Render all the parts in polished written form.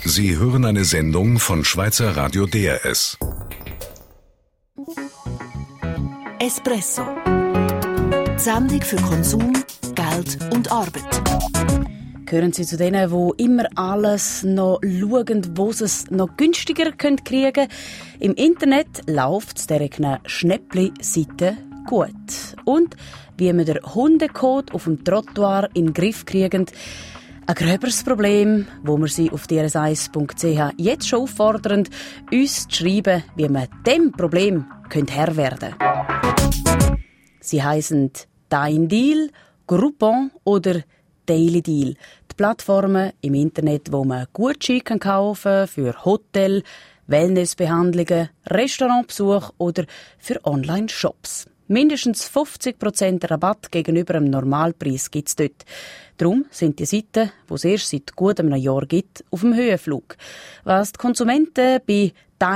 Sie hören eine Sendung von Schweizer Radio DRS. Espresso. Die Sendung für Konsum, Geld und Arbeit. Gehören Sie zu denen, die immer alles noch schauen, wo sie es noch günstiger kriegen können? Im Internet läuft es dieser Schnäppli-Seite gut. Und wie wir den Hundekot auf dem Trottoir in den Griff kriegen, ein gröberes Problem, wo wir Sie auf drs1.ch jetzt schon auffordern, uns zu schreiben, wie man dem Problem Herr werden können. Sie heissen Dein Deal, Groupon oder Daily Deal. Die Plattformen im Internet, wo man Gutscheine kaufen kann für Hotel, Wellnessbehandlungen, Restaurantbesuch oder für Online-Shops. Mindestens 50% Rabatt gegenüber dem Normalpreis gibt es dort. Darum sind die Seiten, die es erst seit gut einem Jahr gibt, auf dem Höhenflug. Was die Konsumenten bei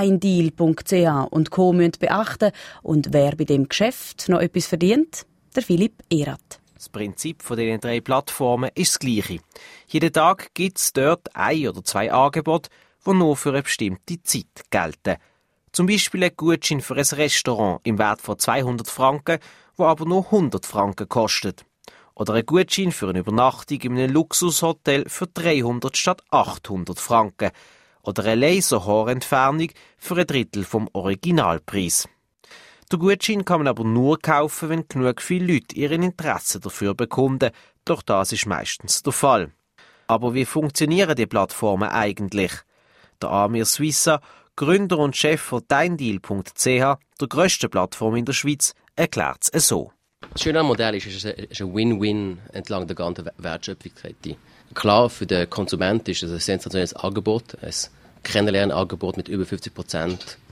deindeal.ch und Co. beachten und wer bei dem Geschäft noch etwas verdient, der Philipp Erath. Das Prinzip von diesen 3 Plattformen ist das gleiche. Jeden Tag gibt es dort 1 oder 2 Angebote, die nur für eine bestimmte Zeit gelten. Zum Beispiel ein Gutschein für ein Restaurant im Wert von 200 Franken, wo aber nur 100 Franken kostet. Oder ein Gutschein für eine Übernachtung in einem Luxushotel für 300 statt 800 Franken. Oder eine Laserhaarentfernung für ein Drittel vom Originalpreis. Den Gutschein kann man aber nur kaufen, wenn genug viele Leute ihren Interesse dafür bekunden. Doch das ist meistens der Fall. Aber wie funktionieren die Plattformen eigentlich? Der Amir Swissa, Gründer und Chef von deindeal.ch, der grössten Plattform in der Schweiz, erklärt es so. Das Schöne am Modell ist, es ist ein Win-Win entlang der ganzen Wertschöpfungskette. Klar, für den Konsumenten ist es ein sensationelles Angebot, ein Kennenlernangebot mit über 50%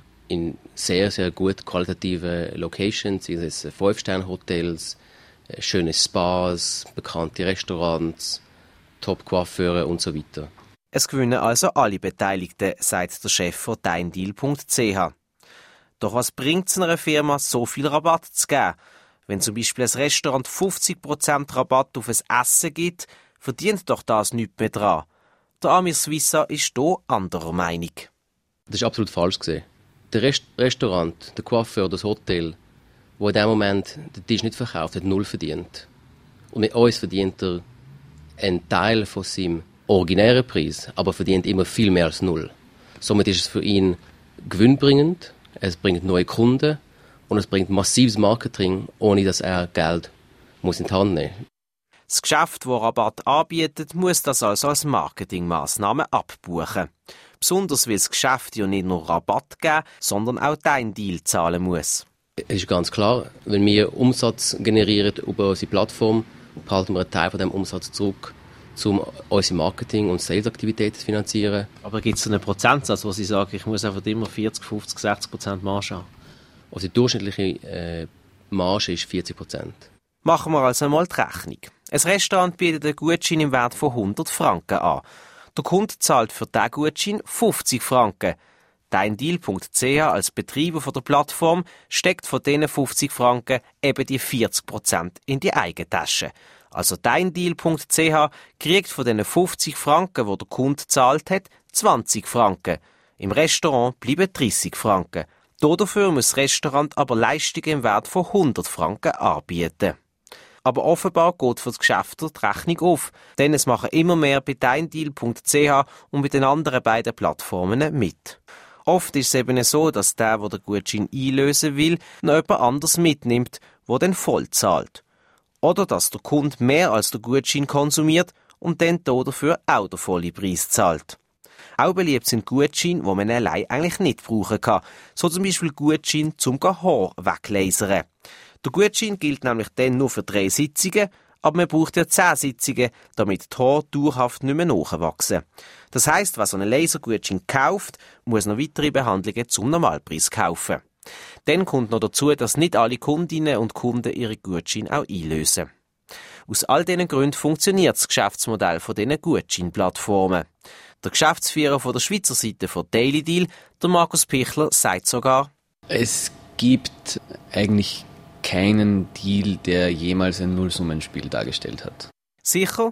in sehr, sehr gut qualitativen Locations, wie es 5-Sterne-Hotels, schöne Spas, bekannte Restaurants, Top-Coiffeure und so weiter. Es gewinnen also alle Beteiligten, sagt der Chef von deindeal.ch. Doch was bringt es einer Firma, so viel Rabatt zu geben? Wenn zum Beispiel ein Restaurant 50% Rabatt auf ein Essen gibt, verdient doch das nichts mehr dran. Der Amir Swissa ist hier anderer Meinung. Das ist absolut falsch gesehen. Der Restaurant, der Coiffeur, das Hotel, wo in dem Moment den Tisch nicht verkauft, hat 0 verdient. Und mit uns verdient er einen Teil von seinem originären Preis, aber verdient immer viel mehr als 0. Somit ist es für ihn gewinnbringend, es bringt neue Kunden und es bringt massives Marketing, ohne dass er Geld muss in die Hand nehmen muss. Das Geschäft, das Rabatt anbietet, muss das also als Marketingmaßnahme abbuchen. Besonders weil das Geschäft ja nicht nur Rabatt geben, sondern auch Dein Deal zahlen muss. Es ist ganz klar, wenn wir Umsatz generieren über unsere Plattform, behalten wir einen Teil von dem Umsatz zurück, um unsere Marketing- und Sales-Aktivitäten zu finanzieren. Aber gibt es einen Prozentsatz, wo Sie sagen, ich muss einfach immer 40, 50, 60% Marge haben? Unsere durchschnittliche Marge ist 40%. Machen wir also mal die Rechnung. Ein Restaurant bietet einen Gutschein im Wert von 100 Franken an. Der Kunde zahlt für diesen Gutschein 50 Franken. Deindeal.ch als Betreiber der Plattform steckt von diesen 50 Franken eben die 40% in die Eigentasche. Also deindeal.ch kriegt von diesen 50 Franken, die der Kunde gezahlt hat, 20 Franken. Im Restaurant bleiben 30 Franken. Dafür muss das Restaurant aber Leistungen im Wert von 100 Franken anbieten. Aber offenbar geht für das Geschäft die Rechnung auf, denn es machen immer mehr bei deindeal.ch und bei den anderen beiden Plattformen mit. Oft ist es eben so, dass der den Gutschein einlösen will, noch jemand anders mitnimmt, der dann voll zahlt. Oder dass der Kunde mehr als der Gutschein konsumiert und dann dafür auch den vollen Preis zahlt. Auch beliebt sind Gutscheine, die man allein eigentlich nicht brauchen kann. So zum Beispiel Gutscheine zum Haar weglasern. Der Gutschein gilt nämlich dann nur für 3 Sitzungen, aber man braucht ja 10 Sitzungen, damit die Haare dauerhaft nicht mehr nachwachsen. Das heisst, wer so einen Lasergutschein kauft, muss noch weitere Behandlungen zum Normalpreis kaufen. Dann kommt noch dazu, dass nicht alle Kundinnen und Kunden ihre Gutscheine auch einlösen. Aus all diesen Gründen funktioniert das Geschäftsmodell von diesen Gutscheinplattformen. Der Geschäftsführer von der Schweizer Seite von Daily Deal, der Markus Pichler, sagt sogar: Es gibt eigentlich keinen Deal, der jemals ein Nullsummenspiel dargestellt hat. Sicher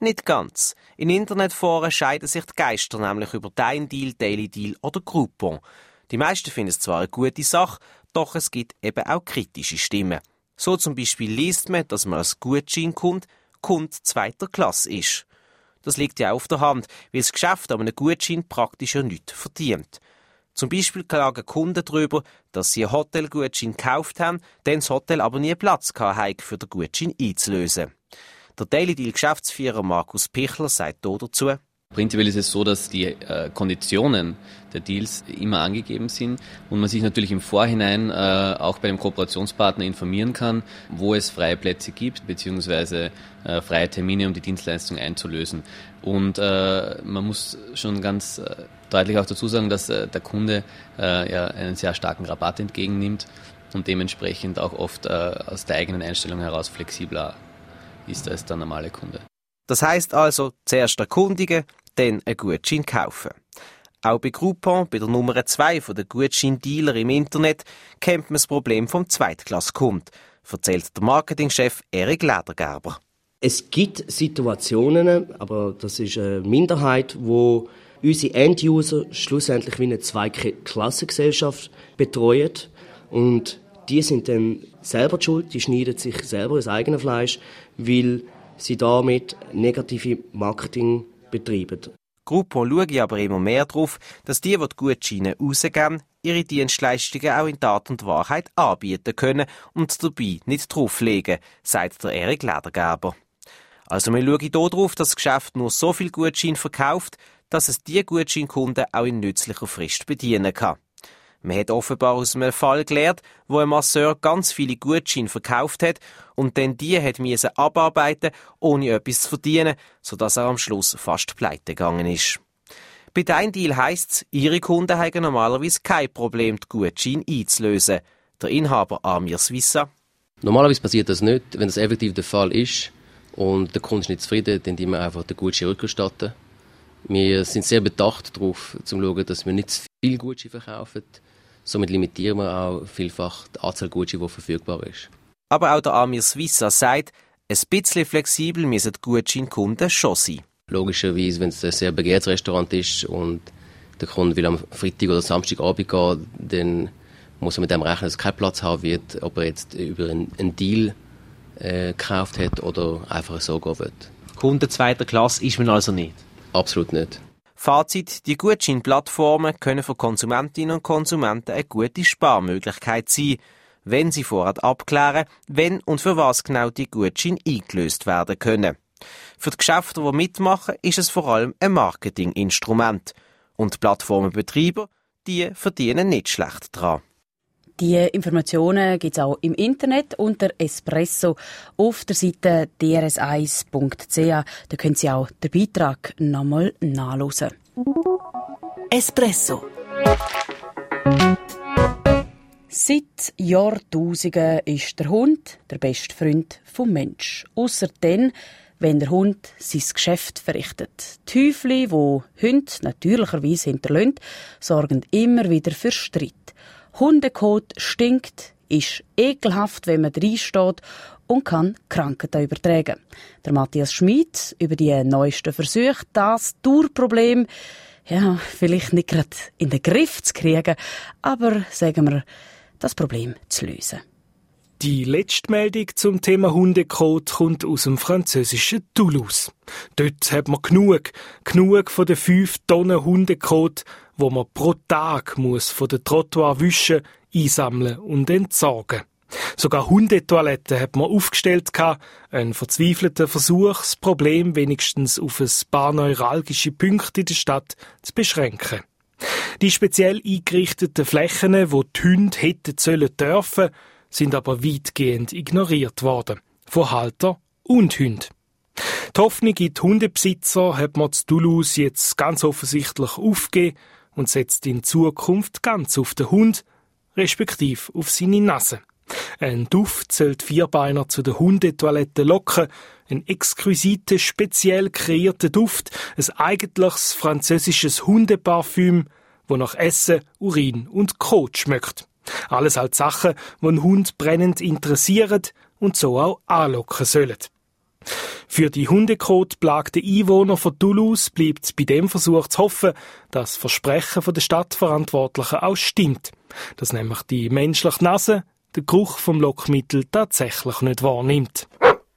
Nicht ganz. In Internetforen scheiden sich die Geister nämlich über Dein Deal, Daily Deal oder Groupon. Die meisten finden es zwar eine gute Sache, doch es gibt eben auch kritische Stimmen. So zum Beispiel liest man, dass man als Gutscheinkund zweiter Klasse ist. Das liegt ja auch auf der Hand, weil das Geschäft an einem Gutschein praktisch ja nichts verdient. Zum Beispiel klagen Kunden darüber, dass sie einen Hotelgutschein gekauft haben, dann das Hotel aber nie Platz hatte, für den Gutschein einzulösen. Der Daily Deal Geschäftsführer Markus Pichler sagt hier dazu: Prinzipiell ist es so, dass die Konditionen der Deals immer angegeben sind und man sich natürlich im Vorhinein auch bei dem Kooperationspartner informieren kann, wo es freie Plätze gibt, beziehungsweise freie Termine, um die Dienstleistung einzulösen. Und man muss schon ganz deutlich auch dazu sagen, dass der Kunde einen sehr starken Rabatt entgegennimmt und dementsprechend auch oft aus der eigenen Einstellung heraus flexibler ist als der normale Kunde. Das heisst also, zuerst erkundigen, dann einen Gutschein kaufen. Auch bei Groupon, bei der Nummer 2 der Gutscheindealer im Internet, kennt man das Problem vom Zweitklasskund, erzählt der Marketingchef Erik Ledergerber. Es gibt Situationen, aber das ist eine Minderheit, wo unsere End-User schlussendlich wie eine Zweiklassengesellschaft betreuen. Und die sind dann selber schuld, die schneiden sich selber ins eigene Fleisch, weil sie damit negative Marketing betreiben. Groupon schaue aber immer mehr darauf, dass die Gutscheine rausgeben, ihre Dienstleistungen auch in Tat und Wahrheit anbieten können und dabei nicht drauflegen, sagt der Erik Ledergerber. Also wir schauen hier darauf, dass das Geschäft nur so viel Gutscheine verkauft, dass es die Gutscheinkunden auch in nützlicher Frist bedienen kann. Man hat offenbar aus einem Fall gelernt, wo ein Masseur ganz viele Gutscheine verkauft hat und dann die musste abarbeiten, ohne etwas zu verdienen, sodass er am Schluss fast pleite gegangen ist. Bei Dein Deal heisst es, ihre Kunden haben normalerweise kein Problem, die Gutscheine einzulösen. Der Inhaber Amir Swissa: Normalerweise passiert das nicht. Wenn das effektiv der Fall ist und der Kunde ist nicht zufrieden, dann die wir einfach den Gutschein rückerstatten. Wir sind sehr bedacht darauf, zu schauen, dass wir nicht zu viel Gutscheine verkaufen. Somit limitieren wir auch vielfach die Anzahl Gutscheine, die verfügbar ist. Aber auch der Amir Swissa sagt, ein bisschen flexibel müssen die Gutscheinkunden schon sein. Logischerweise, wenn es ein sehr begehrtes Restaurant ist und der Kunde will am Freitag oder Samstagabend gehen, dann muss er mit dem rechnen, dass er keinen Platz haben wird, ob er jetzt über einen Deal gekauft hat oder einfach so gehen will. Kunde zweiter Klasse ist man also nicht? Absolut nicht. Fazit: Die Gutscheinplattformen können für Konsumentinnen und Konsumenten eine gute Sparmöglichkeit sein, wenn sie vorher abklären, wenn und für was genau die Gutscheine eingelöst werden können. Für die Geschäfte, die mitmachen, ist es vor allem ein Marketinginstrument. Und die Plattformenbetreiber, die verdienen nicht schlecht daran. Die Informationen gibt es auch im Internet unter Espresso auf der Seite drs1.ch. Da können Sie auch den Beitrag nochmal nachlesen. Espresso. Seit Jahrtausenden ist der Hund der beste Freund vom Mensch. Ausser dann, wenn der Hund sein Geschäft verrichtet. Die Häufchen, die Hunde natürlicherweise hinterlassen, sorgen immer wieder für Streit. Hundekot stinkt, ist ekelhaft, wenn man reinsteht und kann Krankheiten übertragen. Der Matthias Schmid über die neuesten Versuche, das Dauerproblem vielleicht nicht gerade in den Griff zu kriegen, aber sagen wir, das Problem zu lösen. Die letzte Meldung zum Thema Hundekot kommt aus dem französischen Toulouse. Dort hat man genug von den 5 Tonnen Hundekot, wo man pro Tag muss von den Trottoir wischen, einsammeln und entsorgen. Sogar Hundetoiletten hat man aufgestellt, ein verzweifelter Versuch, das Problem wenigstens auf ein paar neuralgische Punkte in der Stadt zu beschränken. Die speziell eingerichteten Flächen, wo die Hunde hätten sollen dürfen, sind aber weitgehend ignoriert worden. Von Halter und Hunden. Die Hoffnung in die Hundebesitzer hat man zu Toulouse jetzt ganz offensichtlich aufgegeben und setzt in Zukunft ganz auf den Hund, respektive auf seine Nase. Ein Duft soll die Vierbeiner zu der Hundetoilette locken, ein exquisiter, speziell kreierter Duft, ein eigentliches französisches Hundeparfüm, das nach Essen, Urin und Kot schmeckt. Alles als Sachen, die einen Hund brennend interessieren und so auch anlocken sollen. Für die hundekotplagten Einwohner von Toulouse bleibt es bei dem Versuch zu hoffen, dass das Versprechen der Stadtverantwortlichen auch stimmt. Dass nämlich die menschliche Nase den Geruch vom Lockmittel tatsächlich nicht wahrnimmt.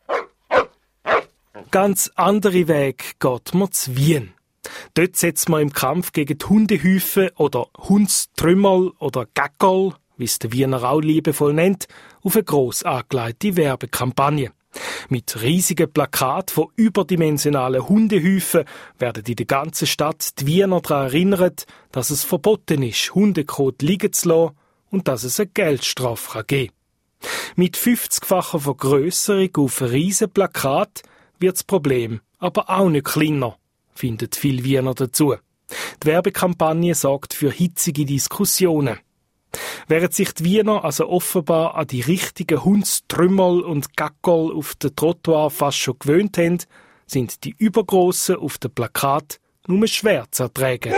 Ganz andere Weg geht man zu Wien. Dort setzt man im Kampf gegen die Hundehäufe oder Hundstrümmerl oder Gackerl, wie es der Wiener auch liebevoll nennt, auf eine gross angelegte Werbekampagne. Mit riesigen Plakaten von überdimensionalen Hundehäufen werden in der ganzen Stadt die Wiener daran erinnert, dass es verboten ist, Hundekot liegen zu lassen und dass es eine Geldstrafe geben kann. Mit 50-facher Vergrösserung auf ein riesen Plakat wird das Problem aber auch nicht kleiner, findet viel Wiener dazu. Die Werbekampagne sorgt für hitzige Diskussionen. Während sich die Wiener also offenbar an die richtigen Hundstrümmerl und Gackerl auf den Trottoir fast schon gewöhnt haben, sind die übergrossen auf dem Plakat nur schwer zu ertragen.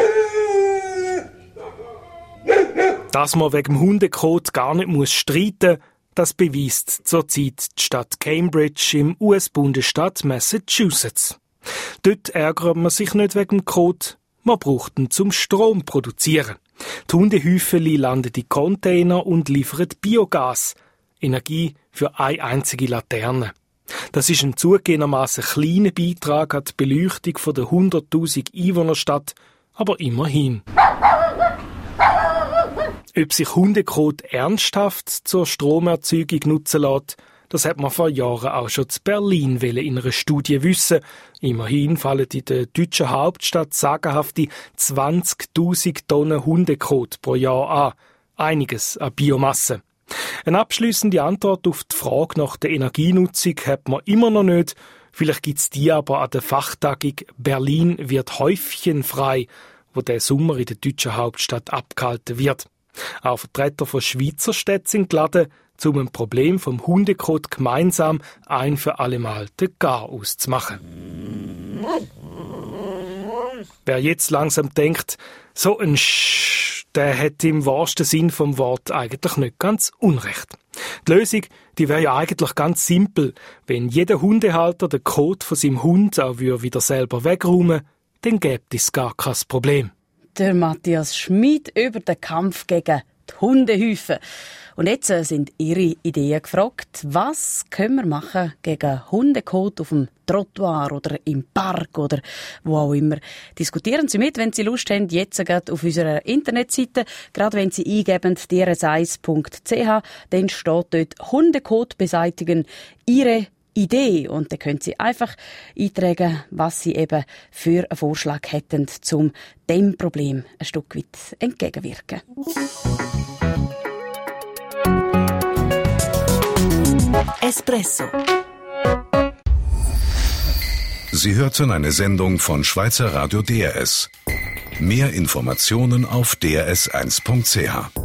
Dass man wegen dem Hundekot gar nicht streiten muss, das beweist zurzeit die Stadt Cambridge im US-Bundesstaat Massachusetts. Dort ärgert man sich nicht wegen dem Kot, man braucht ihn zum Strom produzieren. Die Hundehäufeli landen in Container und liefern Biogas, Energie für eine einzige Laterne. Das ist ein zugegebenermaßen kleiner Beitrag an die Beleuchtung der 100.000 Einwohnerstadt, aber immerhin. Ob sich Hundekot ernsthaft zur Stromerzeugung nutzen lässt, das hat man vor Jahren auch schon zu Berlin in einer Studie wissen. Immerhin fallen in der deutschen Hauptstadt sagenhafte 20.000 Tonnen Hundekot pro Jahr an. Einiges an Biomasse. Eine abschliessende Antwort auf die Frage nach der Energienutzung hat man immer noch nicht. Vielleicht gibt es die aber an der Fachtagung «Berlin wird häufchenfrei», wo der Sommer in der deutschen Hauptstadt abgehalten wird. Auch Vertreter von Schweizer Städten sind geladen, um ein Problem vom Hundekot gemeinsam ein für allemal den Gar auszumachen. Wer jetzt langsam denkt, so ein der hat im wahrsten Sinn vom Wort eigentlich nicht ganz unrecht. Die Lösung, die wäre ja eigentlich ganz simpel. Wenn jeder Hundehalter den Kot von seinem Hund auch wieder selber wegräumen, dann gäbe es gar kein Problem. Der Matthias Schmid über den Kampf gegen die Hundehäufe. Und jetzt sind Ihre Ideen gefragt. Was können wir machen gegen Hundekot auf dem Trottoir oder im Park oder wo auch immer? Diskutieren Sie mit, wenn Sie Lust haben, jetzt gerade auf unserer Internetseite. Gerade wenn Sie eingeben drs1.ch, dann steht dort Hundekot beseitigen, Ihre Idee. Und dann können Sie einfach eintragen, was Sie eben für einen Vorschlag hätten, um dem Problem ein Stück weit entgegenwirken. Espresso. Sie hörten eine Sendung von Schweizer Radio DRS. Mehr Informationen auf drs1.ch.